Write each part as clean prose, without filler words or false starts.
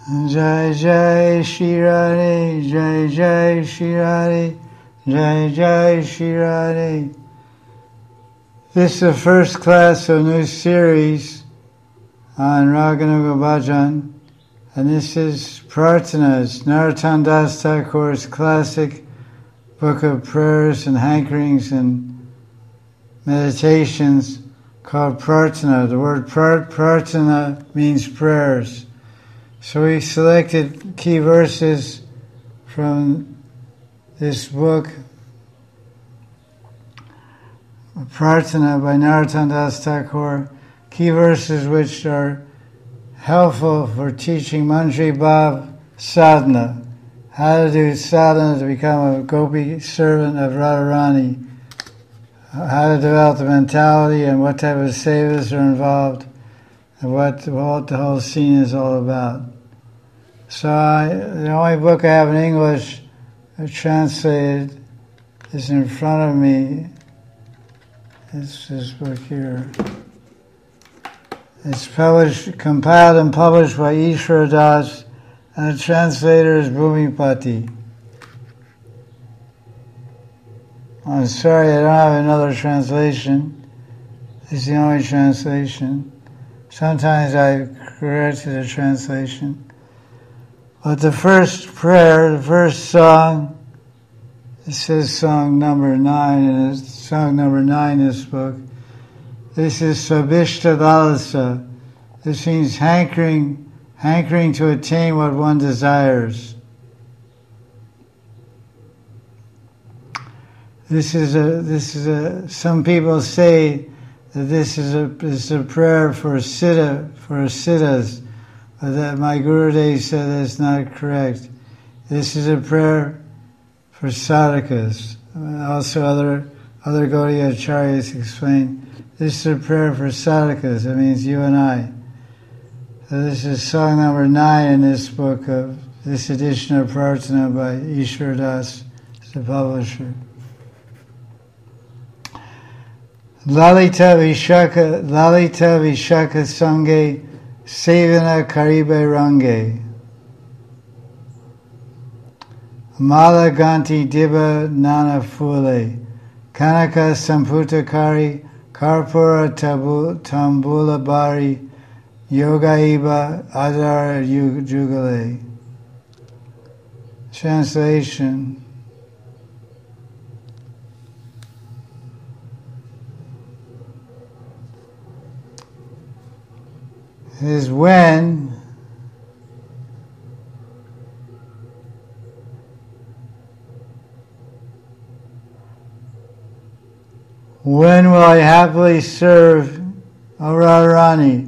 Jai Jai Shri Radhe, Jai Jai Shri Radhe, Jai Jai Shri Radhe. This is the first class of a new series on Raganuga Bhajan, and this is Prarthana. It's Narottam Das Thakur's classic book of prayers and hankerings and meditations called Prarthana. The word Prarthana means prayers. So we selected key verses from this book, Prarthana by Narottam Das Thakur, key verses which are helpful for teaching Manjari Bhav sadhana, how to do sadhana to become a gopi servant of Radharani, how to develop the mentality and what type of sevas are involved, and what the whole scene is all about. So the only book I have in English translated is in front of me. It's this book here. It's compiled and published by Ishwar Das, and the translator is Bhumipati. I'm sorry, I don't have another translation. It's the only translation. Sometimes I corrected the translation. But the first prayer, the first song, it says song number 9, and it's song number 9 in this book. This is Svabhishta Lalasa. This means hankering to attain what one desires. Some people say that this is a prayer for siddhas, but that my Gurudev said that's not correct. This is a prayer for sadhakas. Also other Gaudiya acharyas explain this is a prayer for sadhakas. That means you and I. So this is song number 9 in this book of this edition of Prarthana by Ishwar Das, the publisher. Lalita Vishaka Sange Sevana Karibe Range Mala Ganti Diba Nana Fule Kanaka Samputakari Karpura Tambula Bari Yoga Iba Adar Jugale. Translation. Is when will I happily serve Radharani?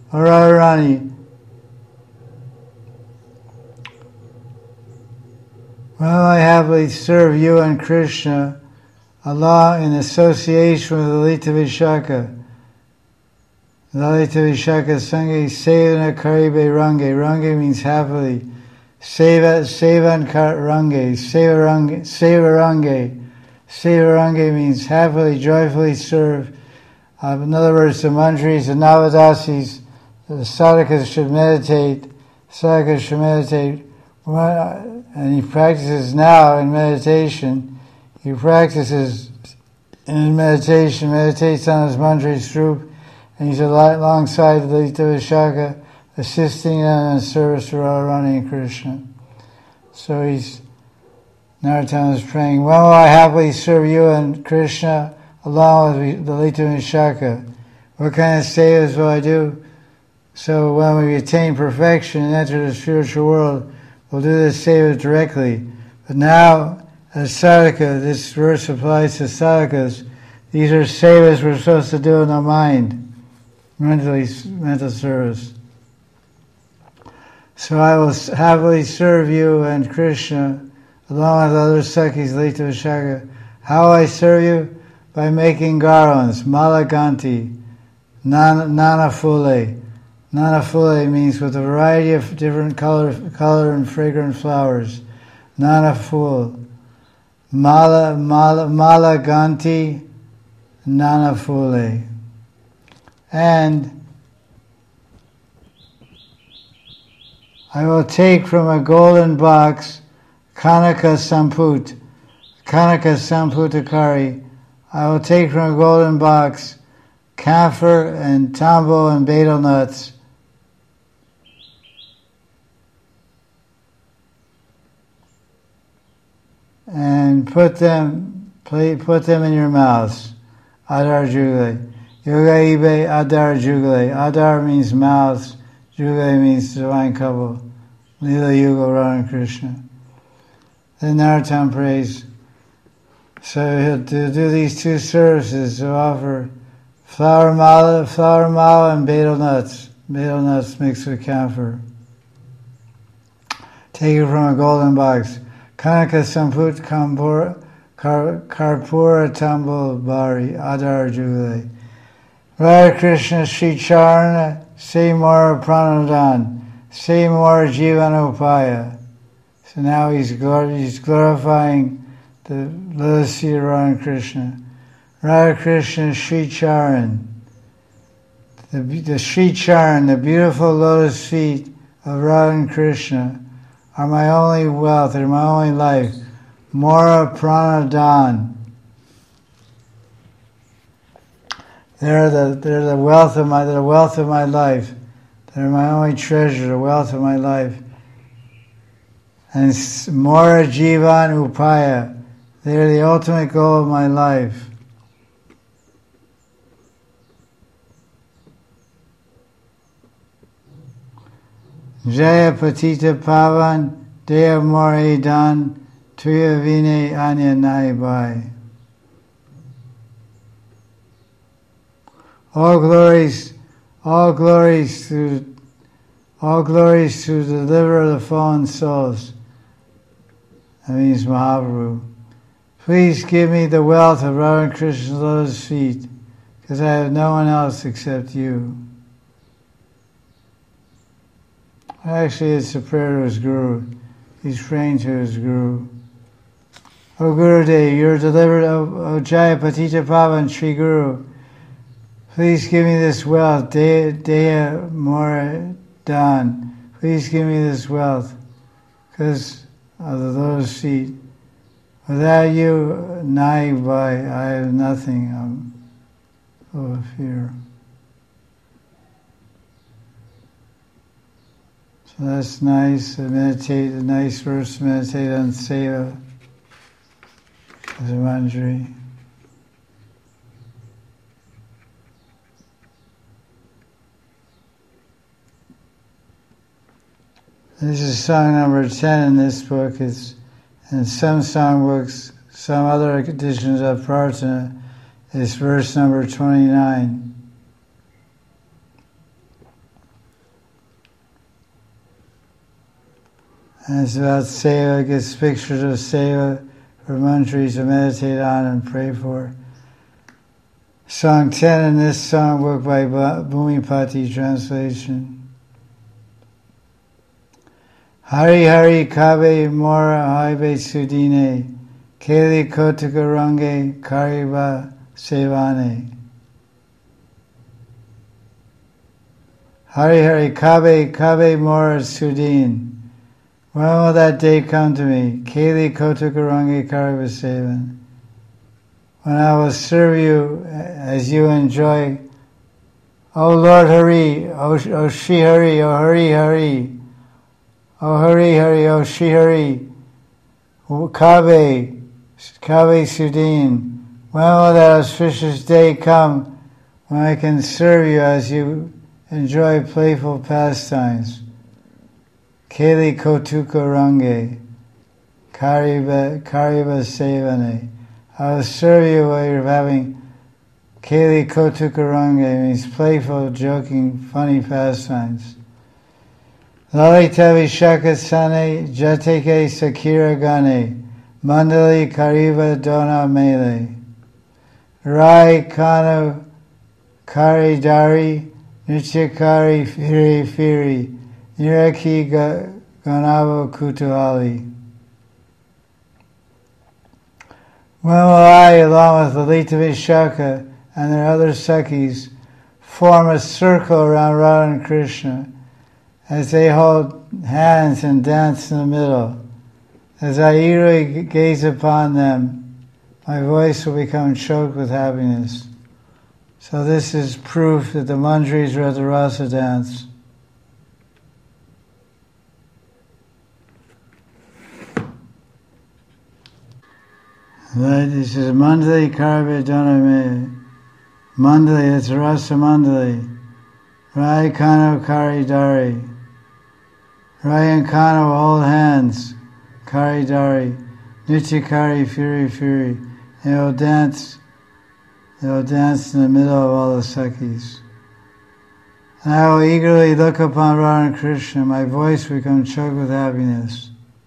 When will I happily serve you and Krishna, Allah, in association with Lalita Vishaka? Lalita Vishaka Sange Sevana Karibe Range. Range means happily. Sevan Range. Seva Range means happily, joyfully serve. In other words, the manjaris and navadasis, the sadhakas should meditate. And he practices now in meditation. He practices in meditation, meditates on his manjari Srup, and he's alongside Lalita Vishaka, assisting them in service to Radharani and Krishna. So Narottam is praying, when will I happily serve you and Krishna along with Lalita Vishaka? What kind of sevas will I do? So when we attain perfection and enter the spiritual world, we'll do this seva directly. But now, as sadhaka, this verse applies to sadhakas. These are sevas we're supposed to do in our mind. Mental service. So I will happily serve you and Krishna along with other Sakhis, Lalita Vishaka. How I serve you? By making garlands, malaganti, nana fule. Nana fule means with a variety of different color and fragrant flowers. Nana fule. Malaganti, nana fule. And I will take from a golden box Kanaka Samput, Kanaka Samputakari. I will take from a golden box camphor and tambo and betel nuts. And put them in your mouths. Adar Jugle. Yoga Ibe Adar Jugle. Adar means mouths. Jugle means divine couple. Lila Yuga Radha Krishna. Then Narottam prays. So he'll do these two services to offer flower mala and betel nuts. Betel nuts mixed with camphor. Take it from a golden box. Kanaka Samput Karpura Tambul Bari Adar Jule. Radha Krishna Sri Charana Seymour Pranadan Seymour Jivanopaya. So now he's glorifying the lotus feet of Radha Krishna. Radha Krishna Sri Charan. The Sri Charan, the beautiful lotus feet of Radha Krishna, are my only wealth, they're my only life. Mora Pranadan. They're the wealth of my life. They're my only treasure, the wealth of my life. And Mora Jivan Upaya. They're the ultimate goal of my life. Jaya Patita Pavan Dea More Dan Tuya Vine Anya Naibai. All glories to deliver the fallen souls. That means Mahaprabhu. Please give me the wealth of Radha Krishna's lotus feet, because I have no one else except you. Actually, it's a prayer to his Guru. He's praying to his Guru. O Gurudev, you're delivered, O Jaya Patita Pavan Sri Guru. Please give me this wealth, Dea More Dan. Please give me this wealth, because of the lotus feet. Without you, Nai Vai, I have nothing. I'm full of fear. So that's nice. Meditate, a nice verse to meditate on Seva as a manjari. This is song number 10 in this book. It's in some songbooks, some other editions of Prarthana, it's verse number 29. And it's about Seva. It gets pictures of Seva for mantras to meditate on and pray for. Song 10 in this songbook by Bhumipati translation. Hari Hari Kabe Mora Haibe Sudine Keli Kotakarange Kariba Sevane. Hari Hari Kabe Mora Sudin. When will that day come to me? Keli Kotakarange Kariba Sevan. When I will serve you as you enjoy. O Lord Hari, O Shri Hari, O Hari Hari. O Hari Hari, O Shri Hari, Kabe Sudin. When will that auspicious day come when I can serve you as you enjoy playful pastimes? Keli Kotuka Range, Kariba Sevane. I will serve you while you're having Keli Kotuka Range, means playful, joking, funny pastimes. Lalita Vishaka Sane Jateke Sakira Gane Mandali Kariva Dona Mele Rai Kanu Kari Dari Nityakari Firi Firi Niraki Ganavo Kutuali. When will I, along with Lalita Vishaka and their other Sakhis, form a circle around Radha and Krishna as they hold hands and dance in the middle. As I eagerly gaze upon them, my voice will become choked with happiness. So this is proof that the Manjaris are at the Rasa dance. Right, this is Mandali Karve Doname. Mandali, it's Rasa Mandali. Rai Kano Kari Dari. Rai and Kano hold hands. Kari Dari. Nitya Kari Fury. They will dance in the middle of all the Sakhis. And I will eagerly look upon Radha and Krishna. My voice will become choked with happiness.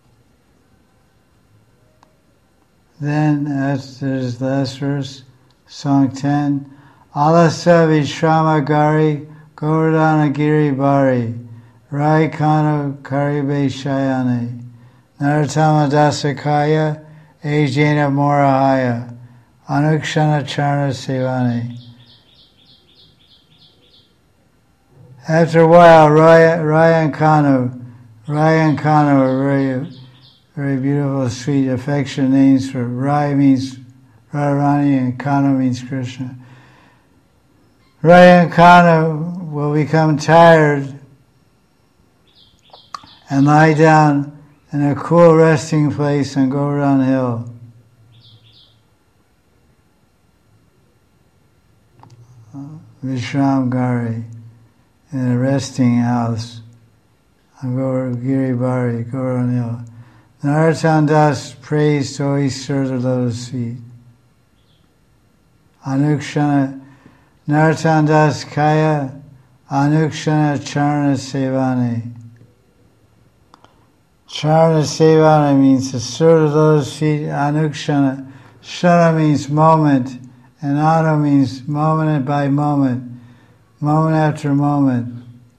Then, there's the last verse, Song 10. Alasa Vishrama Gari Govardhana Giri Bari Rai Kano Karibe Shayane Naratama Dasakaya Ajena Morahaya Anukshana Charna Sevane. After a while, Rai and Kano are very beautiful, sweet, affectionate names for Rai means Radharani and Kano means Krishna. Rai and Kano will become tired and lie down in a cool resting place on Govardhan Hill. Vishram Gari, in a resting house on Giribari, Govardhan Hill. Narottam Das prays to always serve the lotus feet. Anukshana Narottam Das Kaya Anukshana Charna Sevane. Charna Sevane means to serve the lotus feet. Anukshana. Shana means moment, and Anu means moment by moment, moment after moment.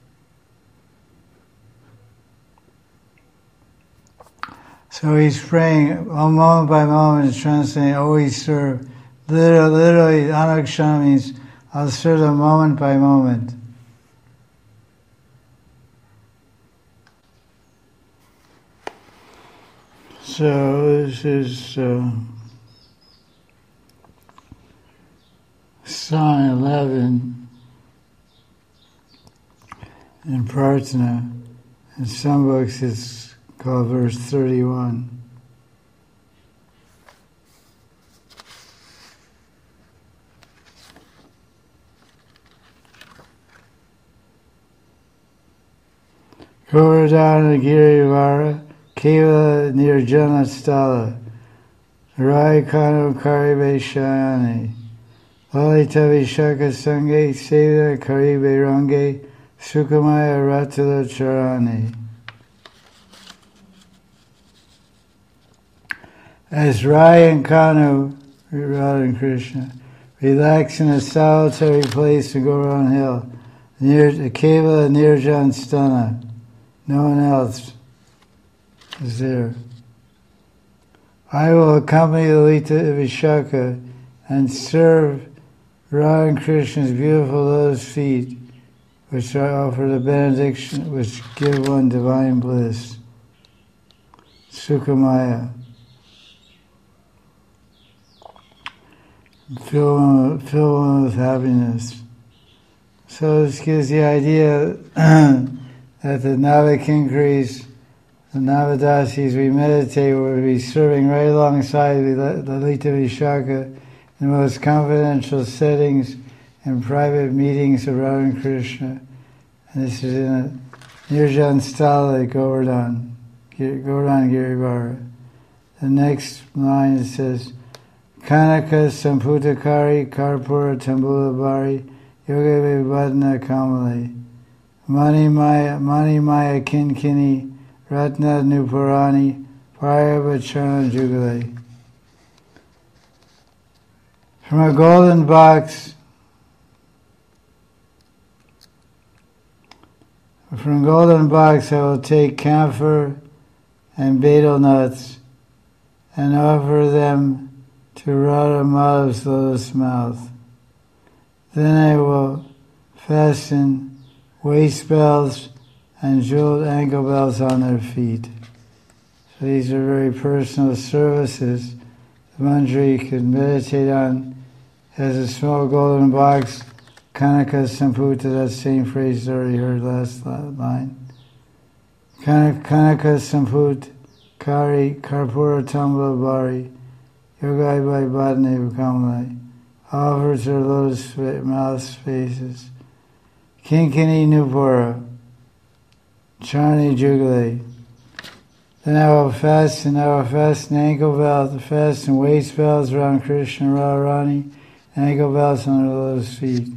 So he's praying moment by moment, translating, always serve. Literally, Anukshana means I'll serve them moment by moment. So this is Psalm 11 in Prarthana. In some books it's called verse 31. Govardhana Girivara Keva Nirjana Sthala Rai Kano Karibe Shayane Lalita Vishaka Sange Seva Karibe Range Sukamaya Ratila Charane. As Rai and Kano, Radha and Krishna, relax in a solitary place in Govardhan Hill, near Keva Nirjan Sthana. No one else is there. I will accompany Lalita Vishaka and serve Radha and Krishna's beautiful lotus feet, which I offer the benediction, which give one divine bliss. Sukhamaya. Fill one with happiness. So this gives the idea that the Navakinkaris, the Navadasis we meditate will be serving right alongside Lalita Vishaka in the most confidential settings and private meetings of Radha and Krishna. And this is in a Nirjan Sthala, Govardhan Girivara. The next line it says, Kanaka Samputakari Karpura Tambula Bari Yoga Vivadna Kamali Mani Maya Kinkini Ratna Nupurani Parayabhachana Jugale. From a golden box I will take camphor and betel nuts and offer them to Radha Madhav's lotus mouth. Then I will fasten waist belts and jeweled ankle belts on their feet. So these are very personal services the manjari could meditate on. Has a small golden box, Kanaka Samputa, that same phrase already heard last line. Kanaka Samput, Kari, Karpura Tambla Bari, Yogai by Badne Kamalai, offers her lotus mouth spaces. Kinkini Nupura, Charni Jugale. Then I will fasten ankle belts, fasten waist belts around Krishna Radharani, ankle belts on her lotus feet.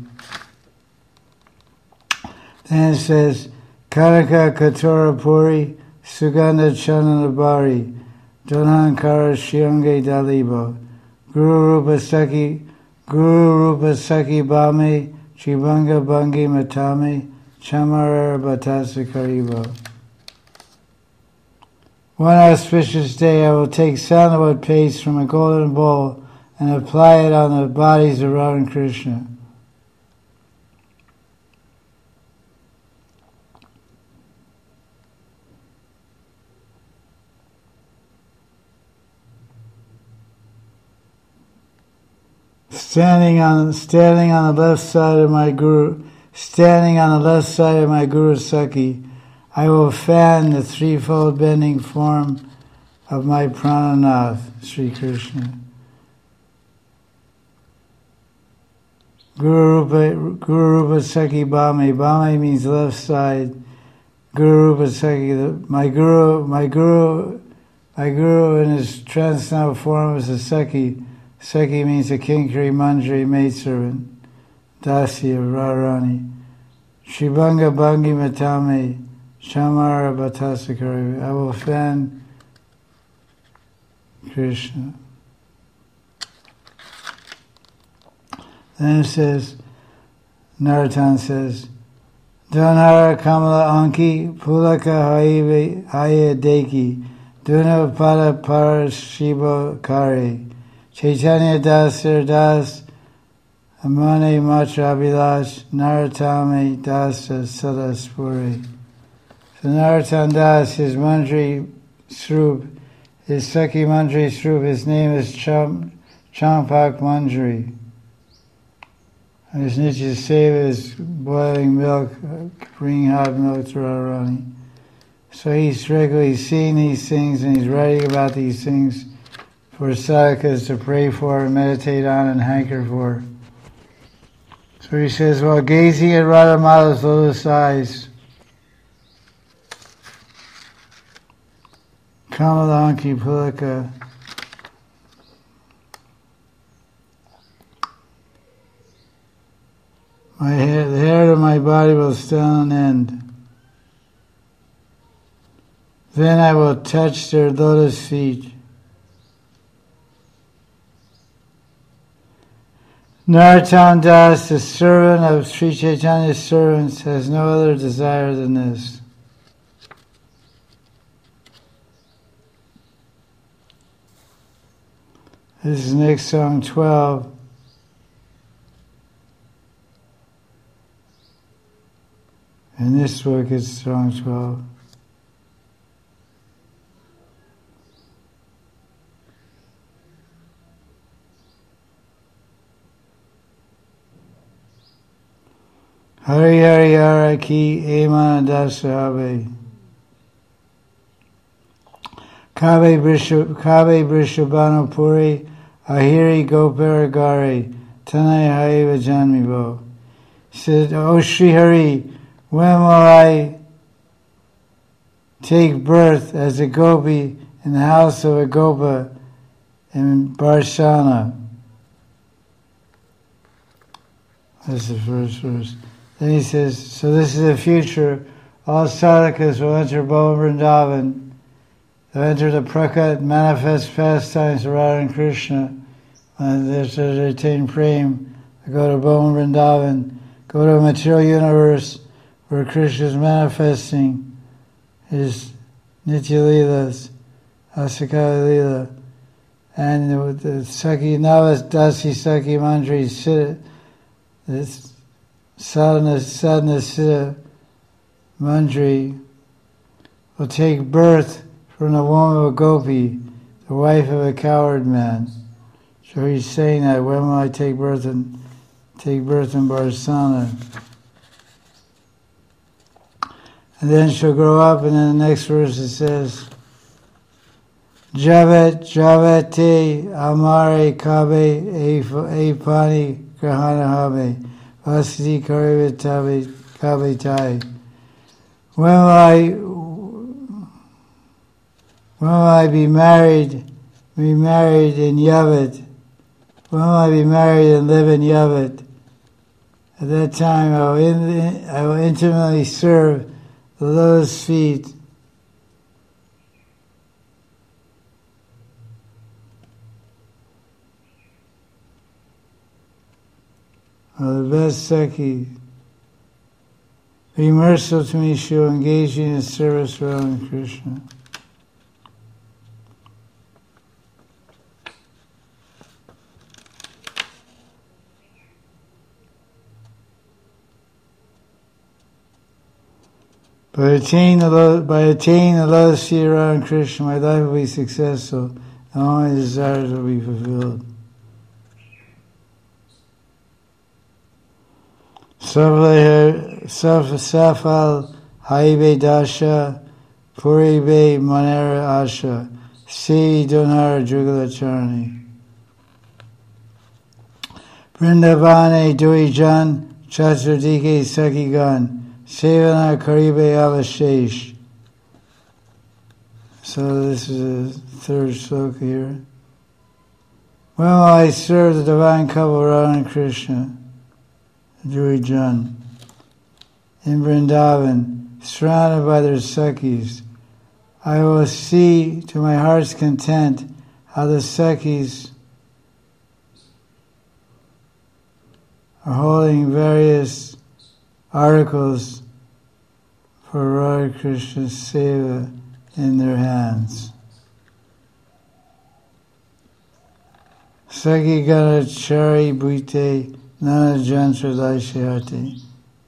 Then it says, Karaka Katora Puri, Sugandha Chanana Bari, Donankara Shionge Dalibo, Guru Rupa Saki Bame, Chibanga Bangi Matame, Chamara Batasa Karibo. One auspicious day I will take sandalwood paste from a golden bowl and apply it on the bodies of Radha and Krishna. Standing on the left side of my Guru Saki, I will fan the threefold bending form of my Prananath, Sri Krishna. Guru Rupa Saki Bame. Bame means left side. Guru Rupa Saki. My guru in his transcendental form is a Saki. Saki means a Kinkari Manjari maidservant, Dasi of Radharani. Shibanga Bangi Matame, Shamara Bhatasakari. I will fan Krishna. Then it says, Naratan says, Dhanara Kamala Anki, Pulaka Haya Deki, Duna Pada Parashiba Kare. Chaitanya Dasar Das, Amane Matra Abhilash, Naratame Dasa Sadaspuri. So Naratan Das, his Manjari Srup, his Saki Manjari Srup, his name is Champak Manjari. And his Nitya Seva is boiling milk, bringing hot milk to Radharani. So he's regularly seeing these things and he's writing about these things for sadhakas to pray for and meditate on and hanker for. So he says, while gazing at Radhamada's lotus eyes, Kamalanki Pulaka, the hair of my body will stand on end. Then I will touch their lotus feet. Narottam Das, the servant of Sri Chaitanya's servants, has no other desire than this. This is next song 12. In this book it's song 12. Hari Hari Hara Ki Emana Dasabe Kabe Brishabhanu Puri Ahiri Goparagari Tanai Haiva Janmibo. He said, O Sri Hari, when will I take birth as a gopi in the house of a gopa in Barshana? That's the first verse. Then he says, so this is the future. All sadhakas will enter Bhava Vrindavan. They'll enter the prakat, manifest pastimes of Radha and Krishna. When they attain prem, they go to Bhava Vrindavan, go to a material universe where Krishna is manifesting his Nitya Leelas, Asakala Leela. And the Saki Navas Dasi Saki Manjari sit, this sadhana siddha Mandri, will take birth from the womb of a gopi, the wife of a coward man. So he's saying that, when will I take birth in Barsana? And then she'll grow up, and then the next verse it says, Javate amare kabe epani grahana habe vasiti karivitabe kabe tai. When will I be married in Yavat? When will I be married and live in Yavat? At that time I will intimately serve the lotus feet of the best Sakhi. Be merciful to me, she will engage me in the service of Radha and Krishna. By attaining the lotus feet of Radha and Krishna, my life will be successful, and all my desires will be fulfilled. Safal haibe dasha, puribe manera asha, se donar jugalacharni. Vrindavane duijan, chaturdike sakigan, sevana karibe avashesh. So this is the third sloka here. When will I serve the divine couple Radha and Krishna? Duijan, in Vrindavan, surrounded by their Sakhis, I will see to my heart's content how the Sakhis are holding various articles for Radha Krishna's seva in their hands. Sakhi gana chari bhute Nana Jantra Daishyati.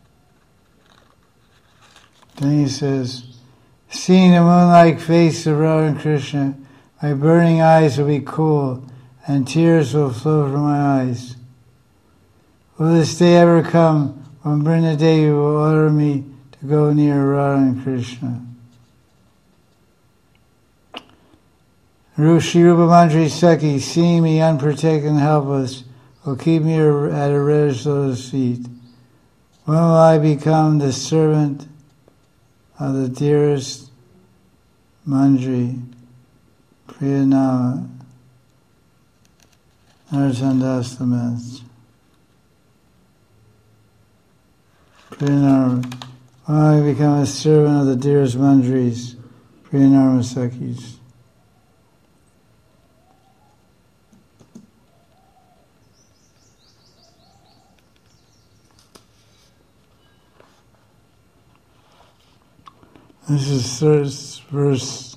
Then he says, seeing the moon-like face of Radha and Krishna, my burning eyes will be cool, and tears will flow from my eyes. Will this day ever come when Vrindadevi will order me to go near Radha and Krishna? Shri Rupa Mandri Sakhi, seeing me unprotected and helpless, will keep me at a reddish lotus feet. When will I become the servant of the dearest Mandri, Priyanama, Narottam laments. Priyanama, when will I become a servant of the dearest Mandris, Priyanama Sakhis? This is verse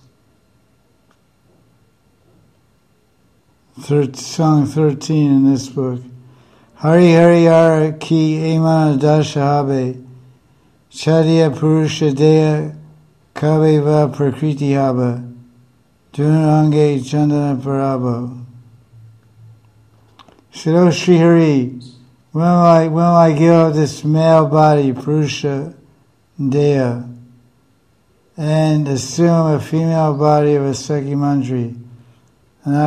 song 13 in this book. Hari Hari Ara Ki Emana Dashahabe Chadiya Purusha Deya Kaveva Prakriti Haba Dunarange Chandana Parabo. Said, O Sri Hari, when will I give up this male body, Purusha Deya, and assume a female body of a Sakhi Mandri, when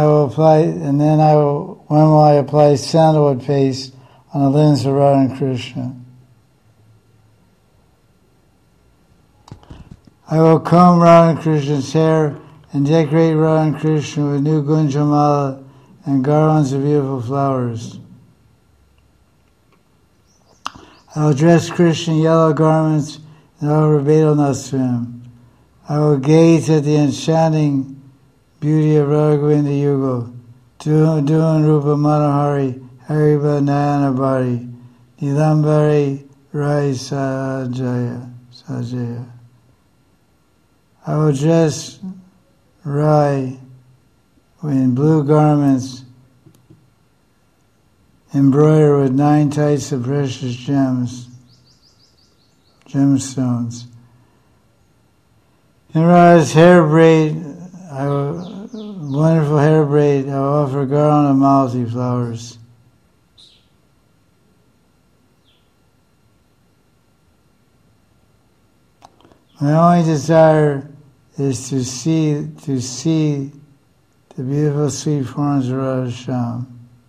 will I apply sandalwood paste on the limbs of Radha and Krishna? I will comb Radha and Krishna's hair and decorate Radha and Krishna with new gunjamala and garlands of beautiful flowers. I will dress Krishna in yellow garments and offer Vedal Nasrim. I will gaze at the enchanting beauty of Radha Govinda Yugal, Dun Rupa Manohari, Hariba Nayana Bari, Nilambari Rai Sajaya. I will dress Rai in blue garments embroidered with 9 types of precious gemstones. In Radha's hair braid, wonderful hair braid, I will offer a garland of malati flowers. My only desire is to see the beautiful sweet forms of Radha Shyam.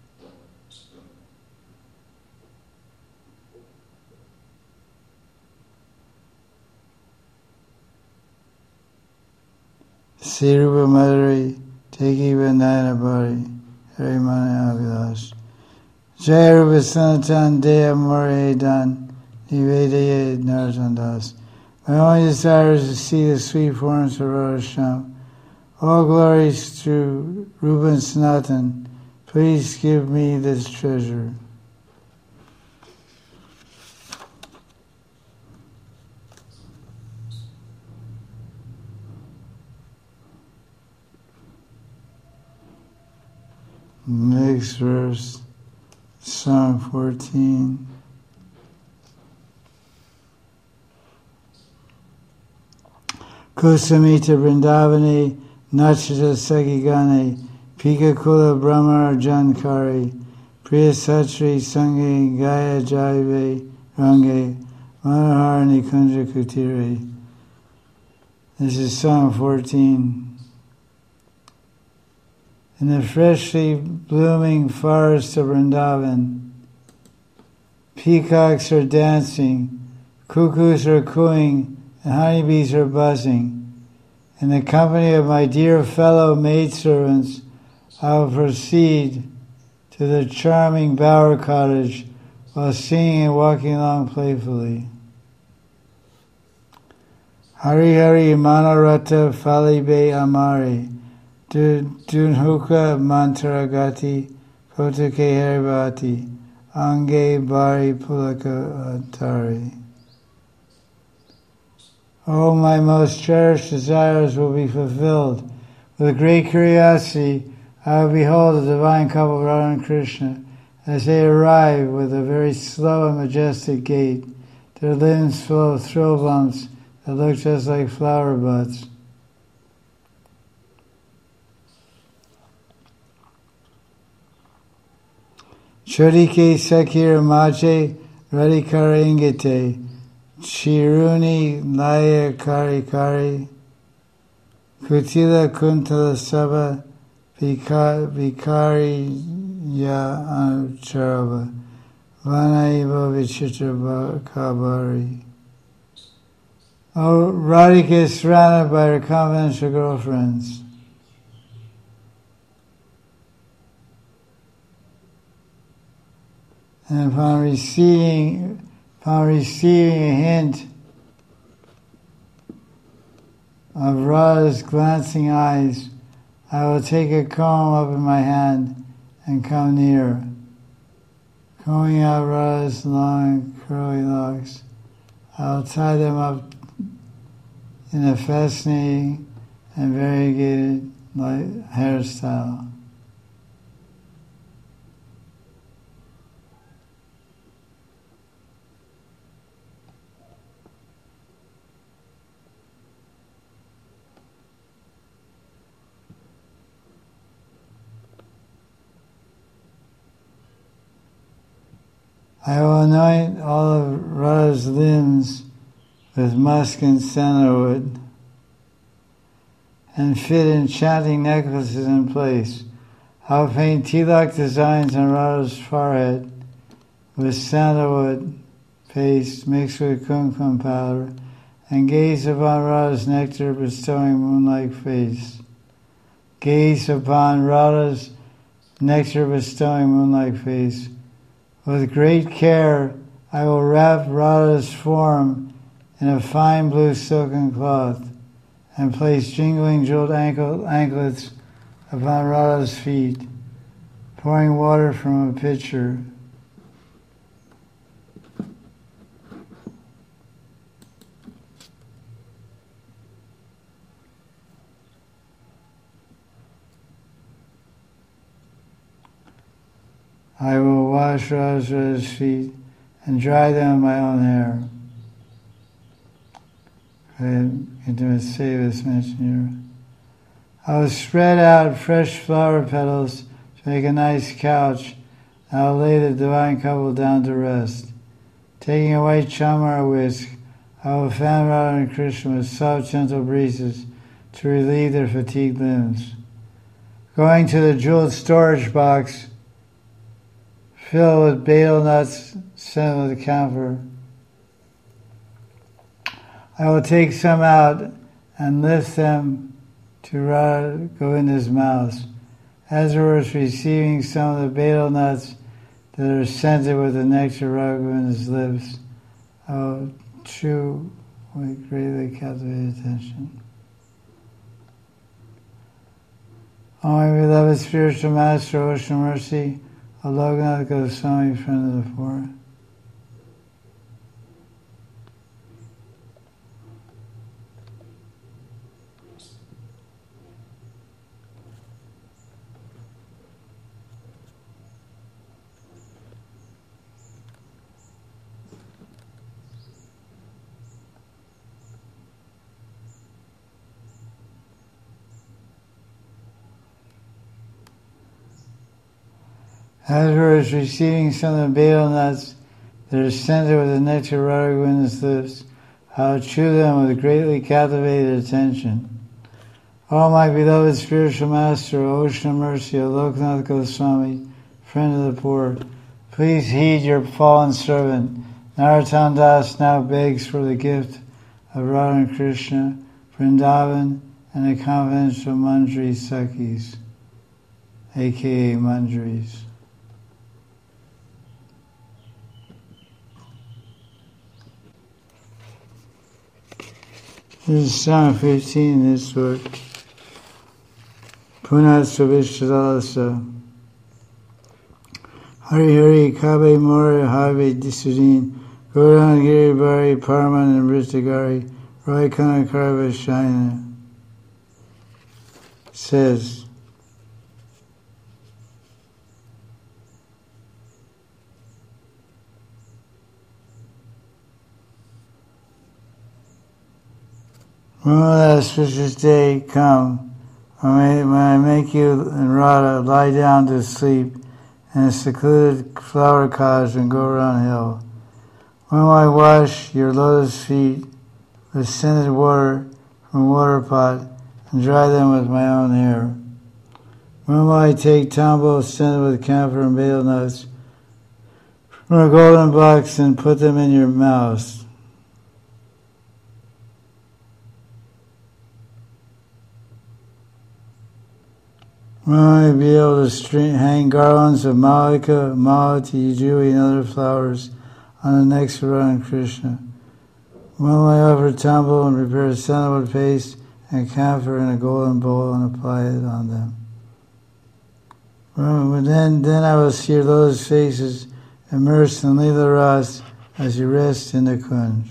Sri Rupa Madhuri, Teki Vandana Bari, Hari Mani Avilash. Jai Rupa Sanatan Dea Moredan, Nivedaye Narjandas. My only desire is to see the sweet forms of Radha Shyam. All glories to Rupa and Sanatan. Please give me this treasure. Next verse, Psalm 14. Kusamita Vrindavani Nachita Sakigane Pika Kula Brahma Jankari Priya Satri Sange Gaya Jaive Range Manohar Nikunja Kutire. This is Psalm 14. In the freshly blooming forest of Vrindavan, peacocks are dancing, cuckoos are cooing, and honeybees are buzzing. In the company of my dear fellow maidservants, I will proceed to the charming bower cottage while singing and walking along playfully. Hari Hari Manarata Falibe Amari Dunhuka Mantaragati Kotake Heribati Ange Bari Pulaka Atari. Oh, my most cherished desires will be fulfilled. With great curiosity, I will behold the divine couple Radha and Krishna as they arrive with a very slow and majestic gait, their limbs full of thrill bumps that look just like flower buds. Chodike Sakir Maje Radhikara Ingite Chiruni Laya Kari Kari Kutila Kuntala Saba Vikari Ya Anucharava Vanaiva Vichitra Kabari. Oh, Radhika is surrounded by her confidential girlfriends. And upon receiving a hint of Radha's glancing eyes, I will take a comb up in my hand and come near, combing out Radha's long curly locks. I will tie them up in a fascinating and variegated hairstyle. I will anoint all of Radha's limbs with musk and sandalwood and fit enchanting necklaces in place. I will paint tilak designs on Radha's forehead with sandalwood paste mixed with kumkum powder and gaze upon Radha's nectar bestowing moon-like face. Gaze upon Radha's nectar bestowing moon-like face. With great care, I will wrap Radha's form in a fine blue silken cloth and place jingling jeweled anklets upon Radha's feet, pouring water from a pitcher. I will wash Radha's feet and dry them in my own hair. intimate Sevas mentioned here. I will spread out fresh flower petals to make a nice couch. I will lay the divine couple down to rest. Taking a white chamar whisk, I will fan Radha and Krishna with soft, gentle breezes to relieve their fatigued limbs. Going to the jeweled storage box filled with betel nuts scented with camphor, I will take some out and lift them to Radha Govinda's mouth. As it was receiving some of the betel nuts that are scented with the nectar of Radha Govinda's lips, I will chew with greatly captivated attention. O my beloved spiritual master, Ocean Mercy, Aloknath Goswami, friend of the poor. As we was receiving some of the betel nuts that are scented with the nectar of Radha Govinda's lips, I will chew them with greatly captivated attention. O my beloved spiritual master, Ocean of Mercy, Aloknath Goswami, friend of the poor, please heed your fallen servant. Narottam Das now begs for the gift of Radha and Krishna, Vrindavan, and the confidential Manjari Sakhis, aka Manjaris. This is Song 15 in this book. Punat Savishadalasa. Hari Hari Kabe Mori Have Disudin Goran Giri Bari Parman and Vristagari Roy Kanakarva Shaina says, when will that auspicious day come when I make you and Radha lie down to sleep in a secluded flower cottage in Govardhan Hill? When will I wash your lotus feet with scented water from a water pot and dry them with my own hair? When will I take tambol scented with camphor and betel nuts from a golden box and put them in your mouth? When will I be able to hang garlands of malika, malati, jewelry, and other flowers on the necks of Radha and Krishna? When will I offer tambol and prepare sandalwood paste and camphor in a golden bowl and apply it on them? Then I will see your lotus faces immersed in Leela Ras as you rest in the Kunj.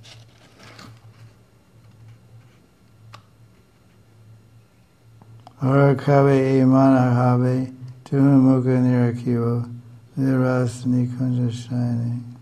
Arakabe Emana Habe, Tuhamuka Nirakivo, Liras Nikunja shining.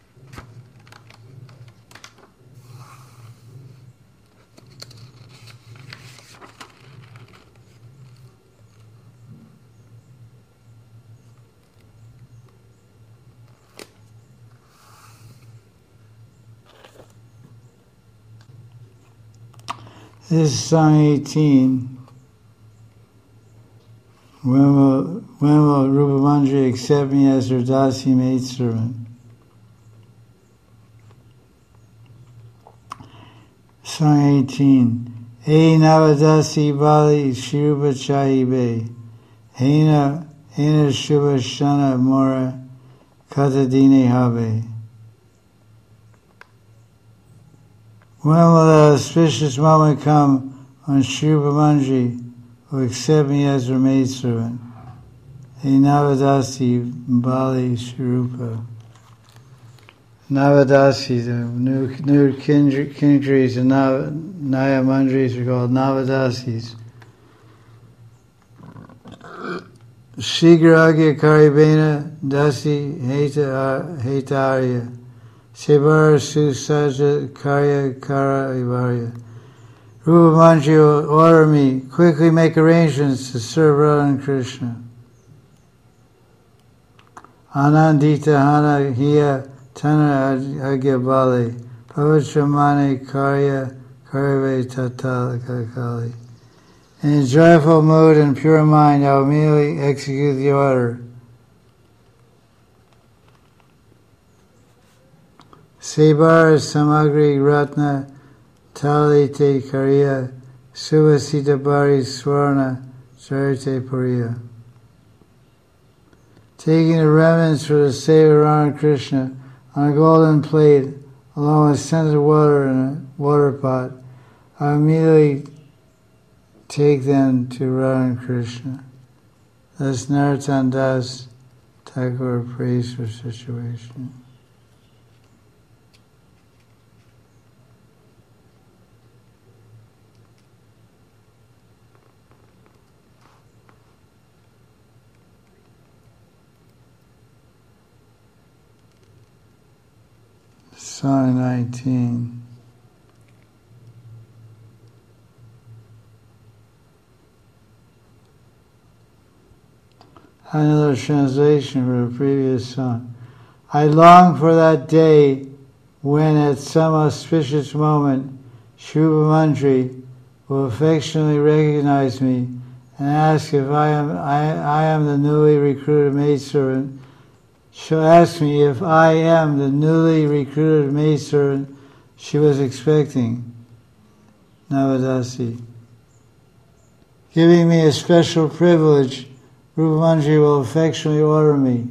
This is Song 18. When will Rupa Manjari accept me as her Dasi maidservant? Song 18. Hey Navadasi Bali Shirupa Chahibe. Hena Shubha Shana Mora Katadine Habe. When will the auspicious moment come when Shirupa Manjari will accept me as her maidservant? Hey Navadasi Bali Shirupa. Navadasi, the new Kinjaris and Naya Manjaris are called Navadasis. Shigra Agya Karibena Dasi Heta Arya. Sebar Susaja Karya Kara Ivarya. Rupa Manjari will order me, quickly make arrangements to serve Radha and Krishna. Anandita hana hiya tana agyabali, pavitramani karya karve tatalakali. In a joyful mood and pure mind, I will immediately execute the order. Sebar samagri ratna talite kariya suvasita bari swarna charite puriya. Taking the remnants for the sake of Radha Krishna on a golden plate, along with scented water in a water pot, I immediately take them to Radha Krishna. Thus Narottam Das Thakur praised for situation. Song 19. Another translation for the previous song. I long for that day when at some auspicious moment Shruva Manjari will affectionately recognize me and ask if I am the newly recruited maidservant. She'll ask me if I am the newly recruited maidservant she was expecting, Navadasi. Giving me a special privilege, Rupa Manjari will affectionately order me.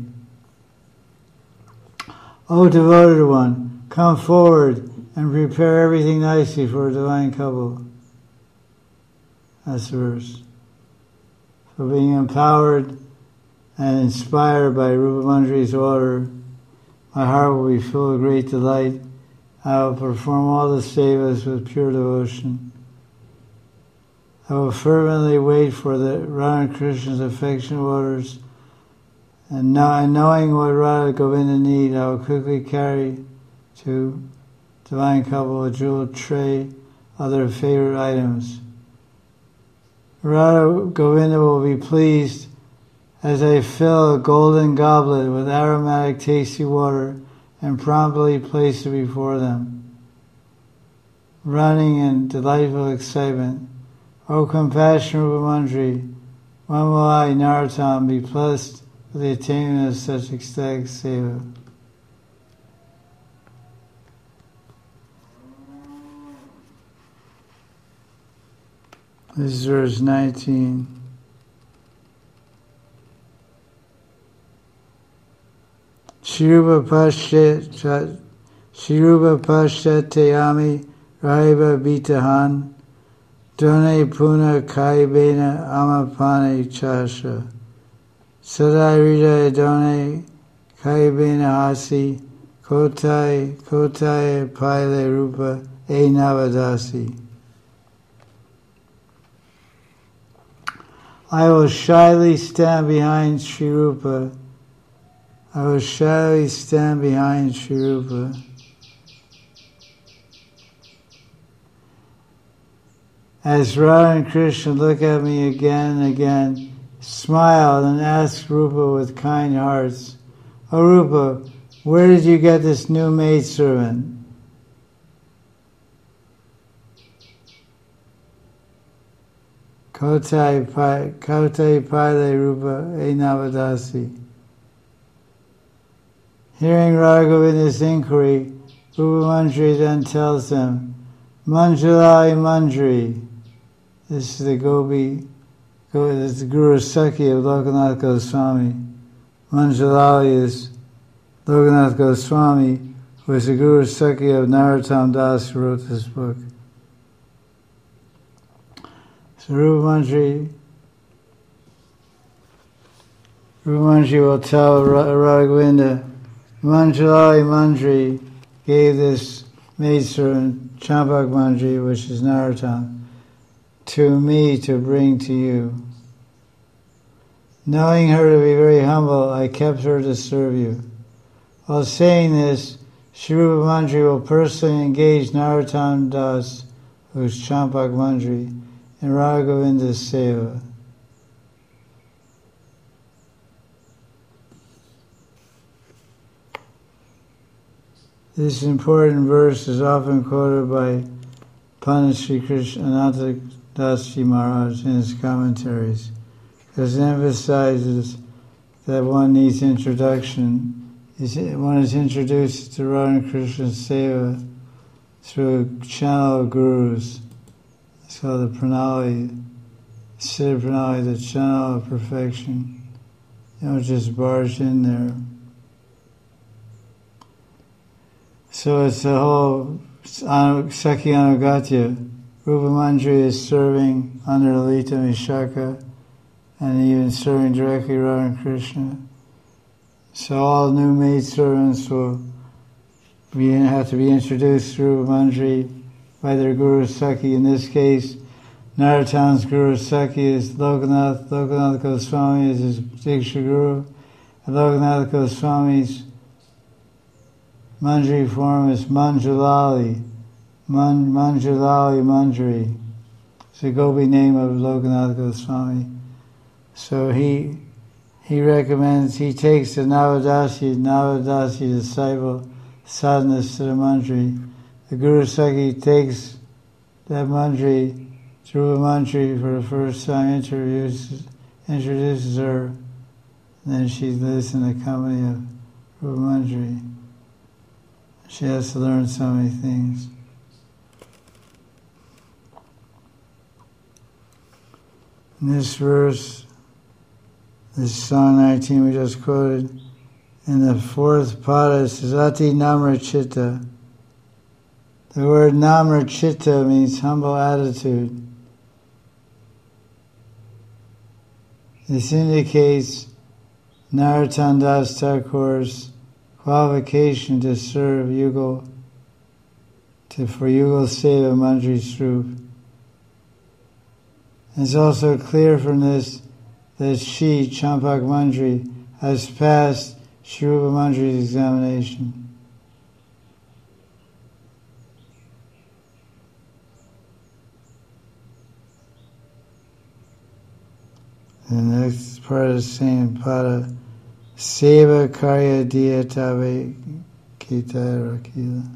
O devoted one, come forward and prepare everything nicely for a divine couple. That's the verse. For being empowered and inspired by Rupa Manjari's order, my heart will be full of great delight. I will perform all the sevas with pure devotion. I will fervently wait for the Radha Krishna's affectionate orders, and knowing what Radha Govinda need, I will quickly carry to divine couple a jeweled tray, other favorite items. Radha Govinda will be pleased as I fill a golden goblet with aromatic tasty water and promptly place it before them. Running in delightful excitement, O compassionate Rupa Manjari, when will I, Narottam, be blessed with the attainment of such ecstatic seva? This is verse 19. Shirupa Pashyatayami Raiva Bitahan Done Puna Kaibena Amapane Chasha Sadairida Done Kaibena Hasi Kotai Paile Rupa E Navadasi. I will shyly stand behind Sri Rupa. I will shyly stand behind Sri Rupa. As Radha and Krishna look at me again and again, smile and ask Rupa with kind hearts, "O Rupa, where did you get this new maidservant?" Kotai Paile Rupa E Navadasi. Hearing Radha Govinda's inquiry, Rupa Manjari then tells them, Manjulai Manjari. This is the this is the Guru Sakhi of Lokanath Goswami. Manjulali is Lokanath Goswami, who is the Guru Sakhi of Narottam Das, who wrote this book. So Rupa Manjari will tell Radha Govinda, Manjulali Manjari gave this maidservant, Champak Manjari, which is Narottam, to me to bring to you. Knowing her to be very humble, I kept her to serve you. While saying this, Shri Rupa Manjari will personally engage Narottam Das, who who's Champak Mandri, in Radha Govinda's seva. This important verse is often quoted by Pandit Sri Krishna Ananta Das Ji Maharaj in his commentaries, because it emphasizes that one needs introduction. One is introduced to Radha Krishna's seva through a channel of gurus. It's called the Pranali, Siddha Pranali, the channel of perfection. You don't just barge in there. So it's the whole Sakhi Anugatya. Rupa Mandri is serving under Lalita Vishaka and even serving directly Radha Krishna. So all new maidservants will have to be introduced through Rupa Mandri by their Guru Sakhi. In this case, Narottam's Guru Sakhi is Lokanath. Lokanath Goswami is his Diksha Guru. And Lokanath Goswami's Mandri form is Manjulali. Manjulali Mandri. It's the Gopi name of Lokanath Goswami. So he recommends, he takes the Navadasi disciple, sadhana to the Mandri. The Guru Sakhi takes that Mandri, Rupa Mandri, for the first time, introduces her, and then she lives in the company of Rupa Mandri. She has to learn so many things. In this verse, this Song 19 we just quoted, in the fourth pada, it says, Ati Namra Chitta. The word Namra Chitta means humble attitude. This indicates Narottam Das Thakur's qualification to serve Yugal, for Yugal Seva Mandri Srup. It's also clear from this that she, Champak Mandri, has passed Shri Rupa Mandri's examination. The next part is saying Pada Seva Karya Diya Tabe Kita Rakila.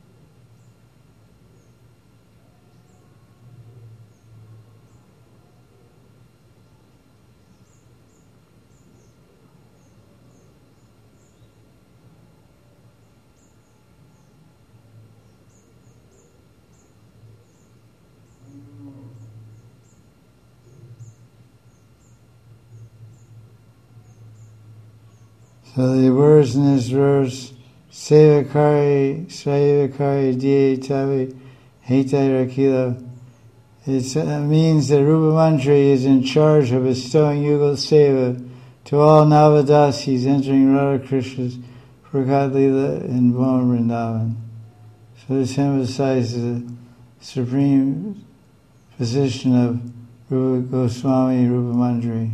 So the words in this verse, Sevakari Diye Tavi Heitai Rakila, it means that Rupa Mandri is in charge of bestowing Yugal Seva to all Navadasis entering Radha Krishna's Prakat Lila in Vrindavan. So this emphasizes the supreme position of Rupa Goswami, Rupa Mandri.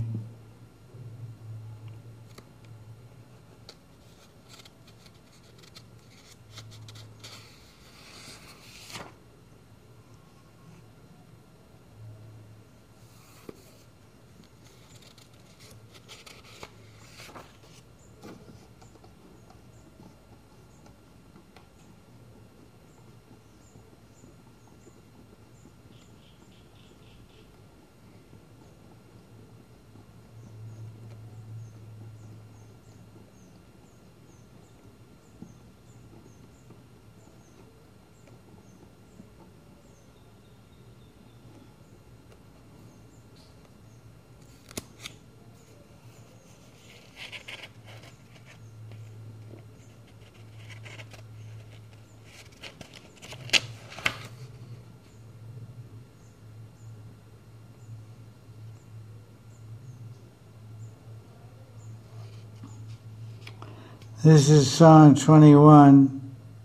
This is Song 21.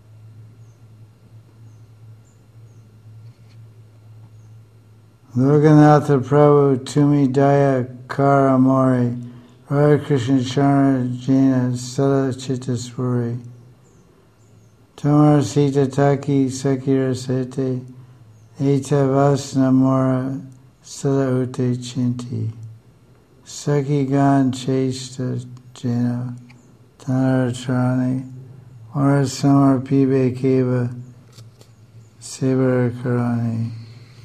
Loganatha Prabhu Tumi Daya Kara Mori Radha Krishna Charna Jina Sada Chitta Spuri Tomar Sita Taki Sakira Sete Etavasna Mora Sila Ute Chinti Saki Gan Chesta Jena Tanaratrani Ora Samar Pibe Keva Sevara Karani.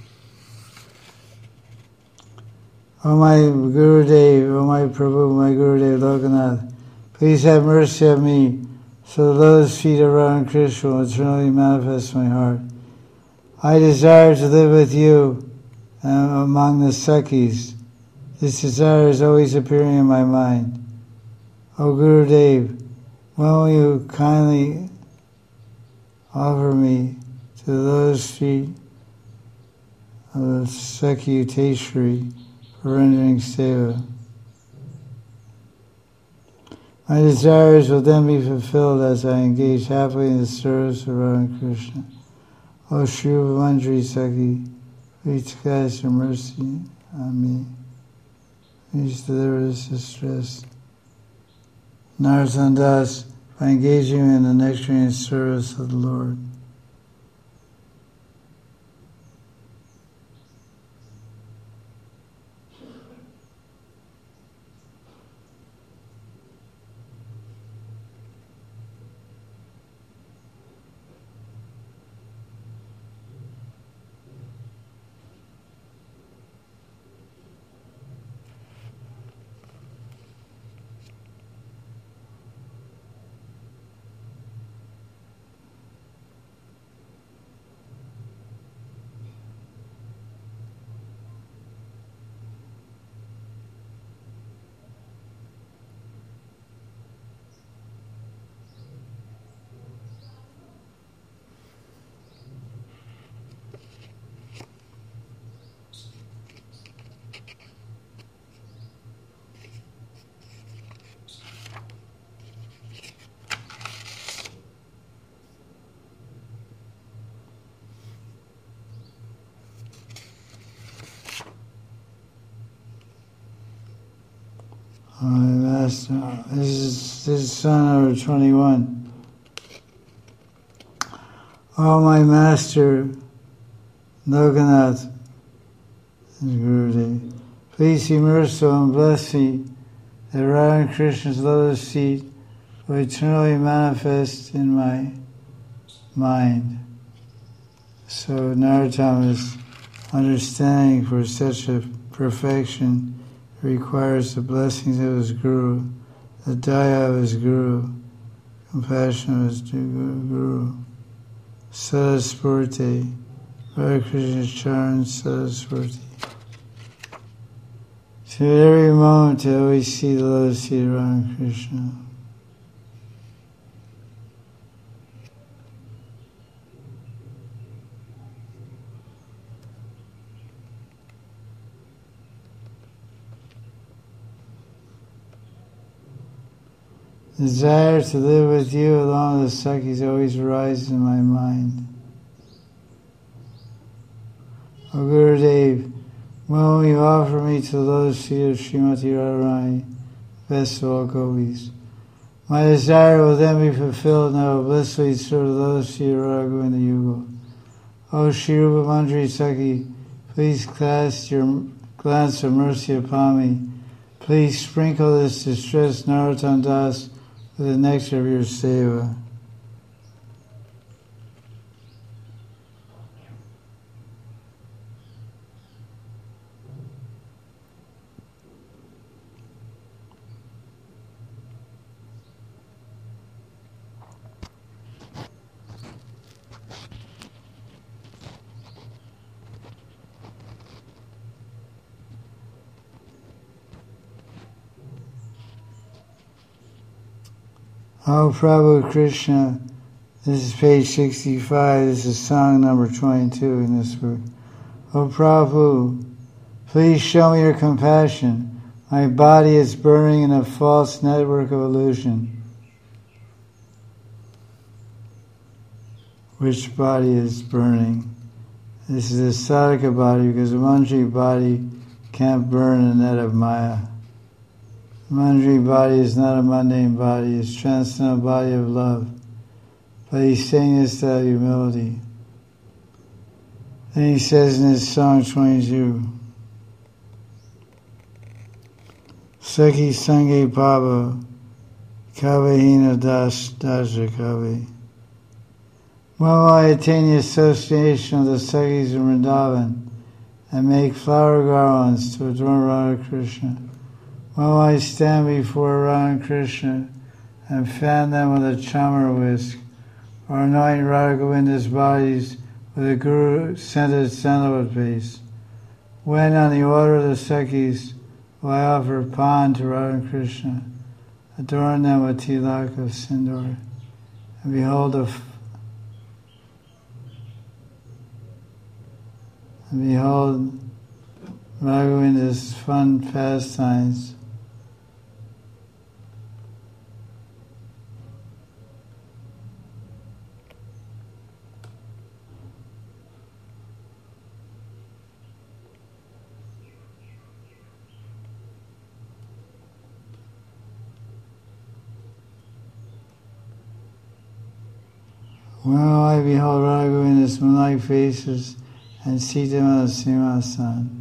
O my Gurudev, O my Prabhu, my Gurudev Lokanath, please have mercy on me, so the lotus feet of Radha Krishna will eternally manifest my heart. I desire to live with you among the Sakhis. This desire is always appearing in my mind. O Gurudev, when will you kindly offer me to the lotus feet of the Sakhi Uteshwari for rendering seva? My desires will then be fulfilled as I engage happily in the service of Radha Krishna. O Shri Manjari Sakhi, please cast your mercy on me. Please deliver this distress. Narottam Das, by engaging in the nectarian service of the Lord. This is Son number 21. O my Master, Lokanath, Gurudev, please be merciful and bless me that Radha and Krishna's lotus feet will eternally manifest in my mind. So Narottam is understanding for such a perfection requires the blessings of his Guru, the daya of his Guru, compassion of his Guru. Saraswati, Radha Krishna's Charan Saraswati. So at every moment I always see the lotus feet of Radha Krishna. Desire to live with you along with the Sakhis always arises in my mind. O Gurudev, when will you offer me to the lotus feet of Srimati Radharani, best of all gopis? My desire will then be fulfilled and I will blissfully serve the lotus feet of Radha Govinda Yugal. O Shri Rupa Manjari Sakhi, please cast your glance of mercy upon me. Please sprinkle this distressed Narottam Das with the nectar of your seva. O Prabhu Krishna, this is page 65, this is song number 22 in this book. O Prabhu, please show me your compassion. My body is burning in a false network of illusion. Which body is burning? This is the sadhaka body, because the manjari body can't burn in the net of Maya. The manjari body is not a mundane body, it's a transcendental body of love. But he's saying this out of humility. Then he says in his song 22, Sakhi Sange Baba, Kavahina Dasha Kavi. When will I attain the association of the Sakhis of Vrindavan and make flower garlands to adorn Radha Krishna? When will I stand before Radha and Krishna and fan them with a chamar whisk, or anoint Radha Govinda's bodies with a guru-scented sandalwood paste? When, on the order of the Sakhis, will I offer pan to Radha and Krishna, adorn them with tilak of sindoor, and behold Radha Govinda's fun pastimes. When will I behold Radha Govinda's moonlight faces and see them on the Simhasan?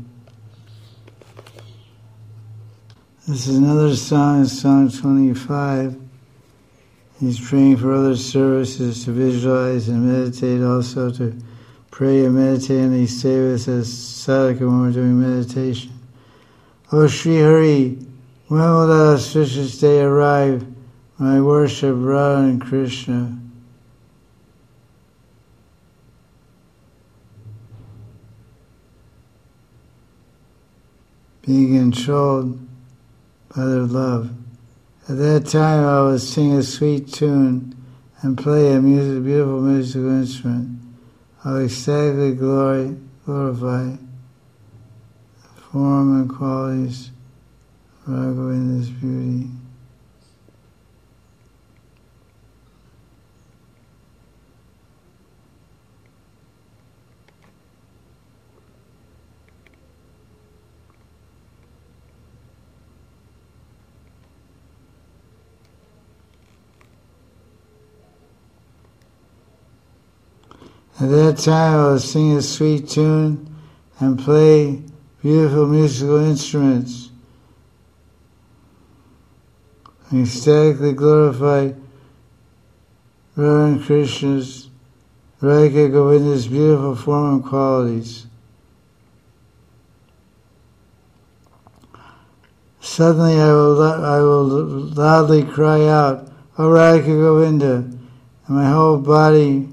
This is another song, Song 25. He's praying for other services to visualize and meditate, also to pray and meditate on these sevas as sadhaka when we're doing meditation. O Sri Hari, when will that auspicious day arrive when I worship Radha and Krishna? Being controlled by their love. At that time I will sing a sweet tune and play a beautiful musical instrument. I will ecstatically glorify the form and qualities of Radha Govinda's beauty. At that time I will sing a sweet tune and play beautiful musical instruments. I ecstatically glorify Radha and Krishna's, Radha Govinda's beautiful form and qualities. Suddenly I will loudly cry out, O Radha Govinda, and my whole body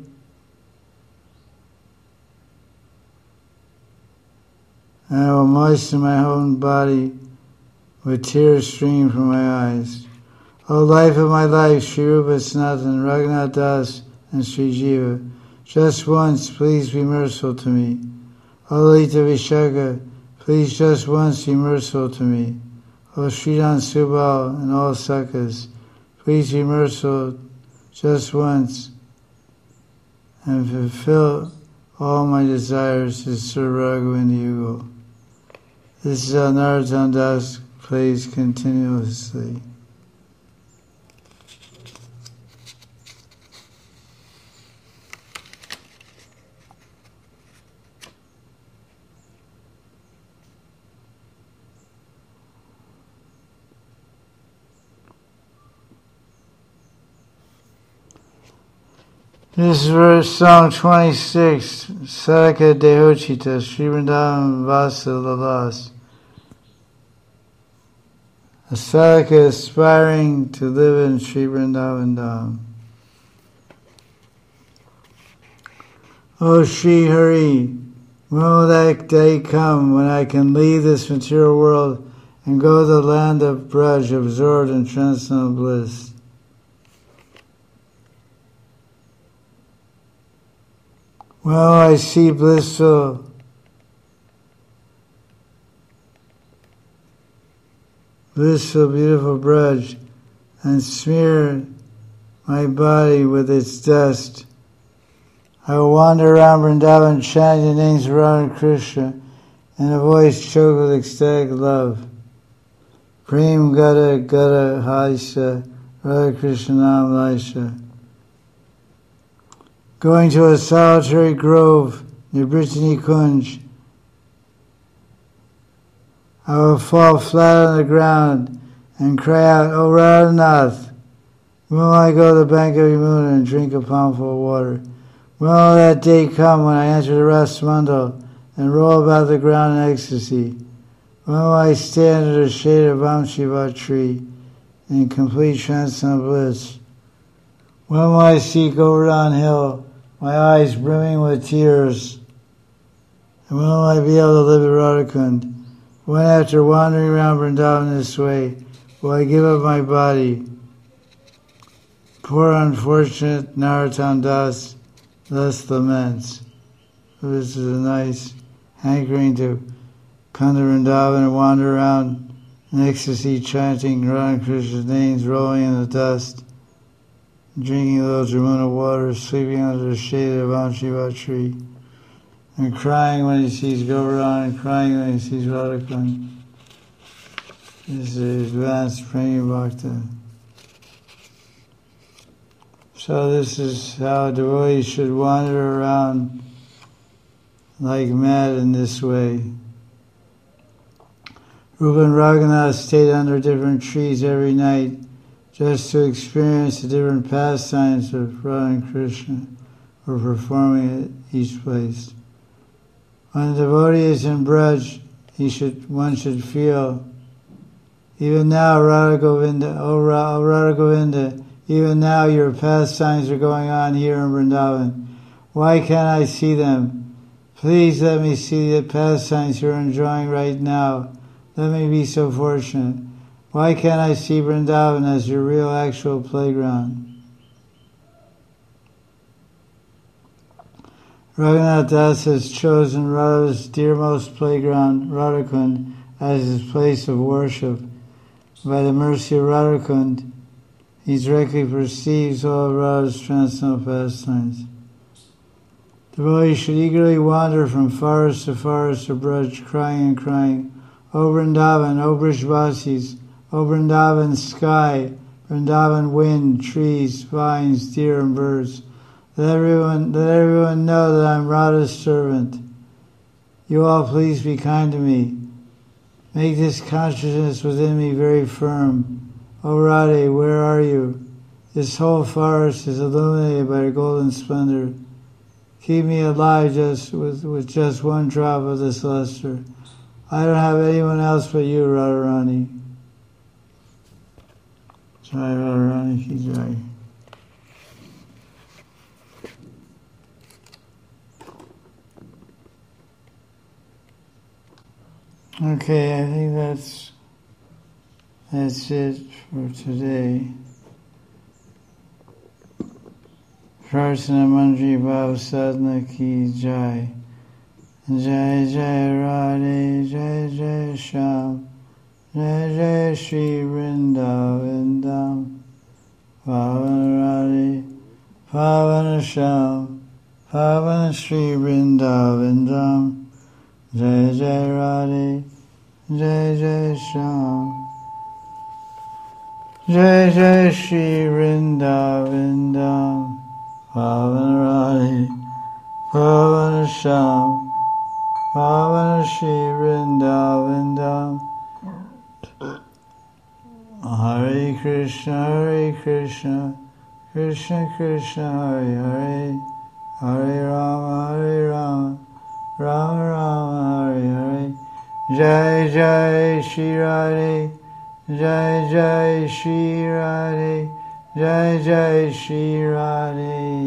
and I will moisten my own body with tears streaming from my eyes. O life of my life, Sri Rupa Sanatan, Raghunath Das, and Sri Jiva, just once, please be merciful to me. O Lalita Vishaka, please just once be merciful to me. O Sridhan Subal and all Sakhas, please be merciful just once and fulfill all my desires to serve Radha Govinda Yugal. This is how Narottam Das plays continuously. This is verse Song 26, Sadhaka Dehochita, Sri Vrindavan Vasa Lalas. A sadhaka aspiring to live in Sri Vrindavan Dham. O Sri Hari, when will that day come when I can leave this material world and go to the land of Braj, absorbed in transcendental bliss? Well, I see blissful beautiful Braj and smear my body with its dust. I will wander around Vrindavan chanting the names of Radha and Krishna in a voice choked with ecstatic love. Prem Gada Gada Haisha Radha Krishna Nam Laisha. Going to a solitary grove near Brittany Kunj. I will fall flat on the ground and cry out, O Radhanath, when will I go to the bank of Yamuna and drink a palmful of water? When will that day come when I enter the Rasmandal and roll about the ground in ecstasy? When will I stand under the shade of Vamshiva tree in complete transcendental bliss? When will I see Govardhan Hill, my eyes brimming with tears? And when will I be able to live at Radhakund? When, after wandering around Vrindavan this way, will I give up my body? Poor unfortunate Narottam Das thus laments. This is a nice hankering to come to Vrindavan and wander around in ecstasy, chanting Radha Krishna's names, rolling in the dust, drinking a little Jamuna water, sleeping under the shade of Vamshiva tree, and crying when he sees Govardhan and crying when he sees Radhakund. This is advanced Prema Bhakta. So this is how devotees should wander around like mad in this way. Rupa and Raghunath stayed under different trees every night just to experience the different pastimes of Radha and Krishna were performing at each place. When a devotee is in Braj, one should feel, even now, Radha Govinda, O Radha Govinda, even now your pastimes are going on here in Vrindavan. Why can't I see them? Please let me see the pastimes you're enjoying right now. Let me be so fortunate. Why can't I see Vrindavan as your real actual playground? Raghunath Das has chosen Radha's dearmost playground, Radhakund, as his place of worship. By the mercy of Radhakund, he directly perceives all of Radha's transcendental pastimes. Devotees should eagerly wander from forest to Braj, crying and crying, O Vrindavan, O Brijvasis, O Vrindavan sky, Vrindavan wind, trees, vines, deer and birds. Let everyone know that I am Radha's servant. You all please be kind to me. Make this consciousness within me very firm. O Radhe, where are you? This whole forest is illuminated by your golden splendor. Keep me alive with just one drop of this luster. I don't have anyone else but you, Radharani. Jai Radharani ki jai. Okay, I think that's it for today. Prarthana Mandri Bhav Sadhana ki jai. Jai Jai Radhe, Jai Jai Shyam, Jai Jai Shri Vrindavan Dham. Pavana Radhe, Pavana Shyam, Pavana Shri Vrindavan Dham. Jai Jai Radhe, Jai Jai Shyam, Jai Jai Shri Vrindavan Dham. Pavana Radhe, Pavana Shyam, Pavana Shri Vrindavan Dham. Hare Krishna, Krishna Krishna, Hare Hare, Hare Rama, Rama Rama, Hare Hare. Jai Jai Shri Radhe, Jai Jai Shri Radhe, Jai Jai Shri Radhe.